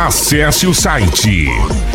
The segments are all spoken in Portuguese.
Acesse o site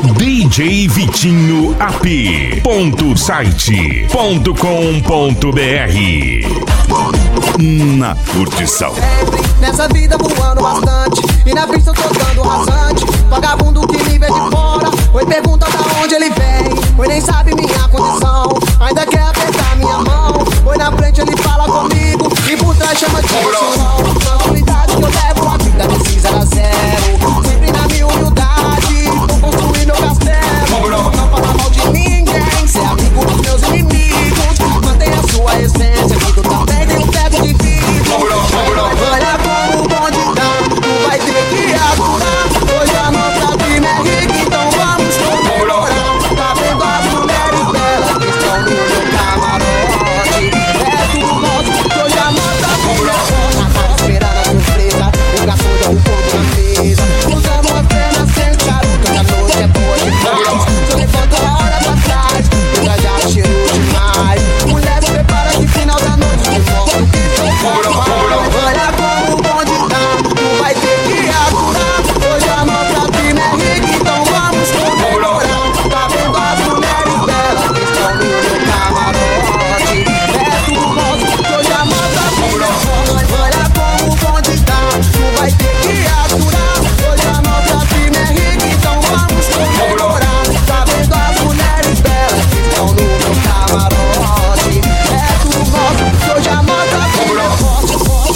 djvitinhoap.site.com.br. Na curtição. Nessa vida voando bastante, e na pista eu tô dando rasante. Vagabundo que me vê de fora, oi pergunta da onde ele vem, oi nem sabe minha condição, ainda quer apertar minha mão. Oi na frente ele fala comigo, e por trás chama de emoção. Na unidade que eu levo a vida de 0 a 0, sempre na minha humildade, vou construir meu castelo. Não fala mal de ninguém, ser amigo dos meus inimigos, mantenha a sua essência, que tu também tem um teto de vidro. Olha como o bonde tá, tu vai ter que aturar. Hoje a nossa prima é rica, então vamos comemorar. Tá vendo as mulheres belas que estão no meu camarote? É tudo nosso, hoje a nossa prima é forte. Tá esperando a surpresa, o garçom dá um pouco na mesa. Usamos a pena sem charuto, a noite é boa demais. Se eu levanto a hora pra trás, eu já cheiro demais. Mulher, prepara que final da noite eu mostro que sou capaz. Olha como o bonde tá, tu vai ter que aturar. Hoje a nossa prima é rica, então vamos comemorar. Tá vendo as mulheres belas que estão no meu camarote? É tudo nosso, hoje a nossa prima é forte. Olha como o bonde tá, tu vai ter que aturar. Hoje a nossa prima é rica, então vamos comemorar. Tá vendo as mulheres belas que estão no meu camarote? É tudo nosso, hoje a nossa prima é forte.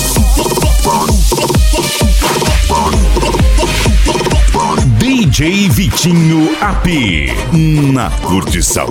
DJ Vitinho AP na curtição.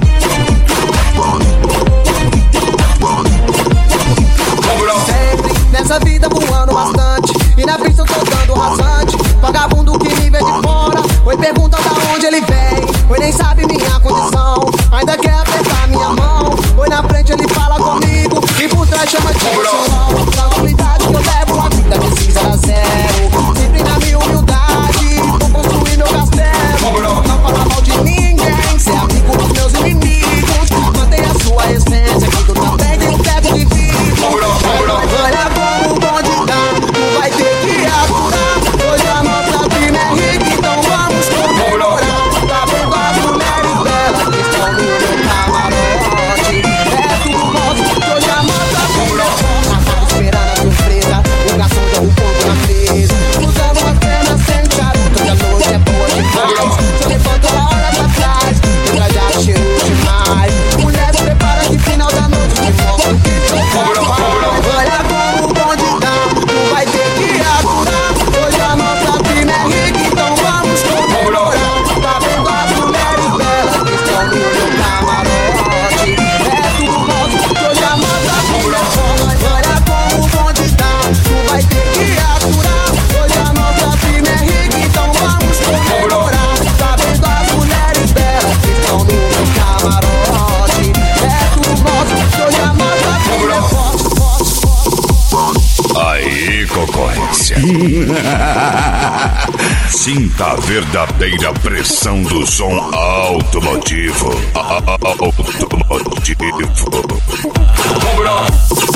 Sempre nessa vida voando bastante, e na pista eu tô dando rasante. Vagabundo que me vê de fora, oi pergunta da onde ele vem, oi nem sabe minha condição, ainda quer apertar minha mão. Oi na frente ele fala comigo, e por trás chama de emoção. Na unidade que eu levo a vida de 0 a 0, sempre na minha humildade, vou construir meu castelo. Não fala mal de ninguém, ser amigo dos meus inimigos, mantenha a sua essência, que tu também tem um teto de vidro. Olha como o bonde tá, tu vai ter que aturar. Hoje a nossa prima é rica, então vamos comemorar. Tá vendo as mulheres belas que estão no meu camarote? É tudo nosso, hoje a nossa prima é forte. Tá esperando a surpresa, o garçom dá um pouco na mesa. Usamos apenas sem charuto, hoje a noite é boa demais. Se eu levanto a hora pra trás, eu já cheiro demais. Mulher, prepara que final da noite eu mostro que sou capaz. Olha como o bonde tá, tu vai ter que aturar. Hoje a nossa prima é rica, então vamos comemorar. Tá vendo as mulheres belas que estão no meu camarote? É tudo nosso, hoje a nossa prima é forte. Olha como o bonde tá, tu vai ter que aturar. Hoje a nossa prima é rica, então vamos comemorar. Tá vendo as mulheres belas que estão no meu camarote? É tudo nosso, hoje a nossa prima é forte. Aí, concorrência. Sinta a verdadeira pressão do som automotivo. Automotivo.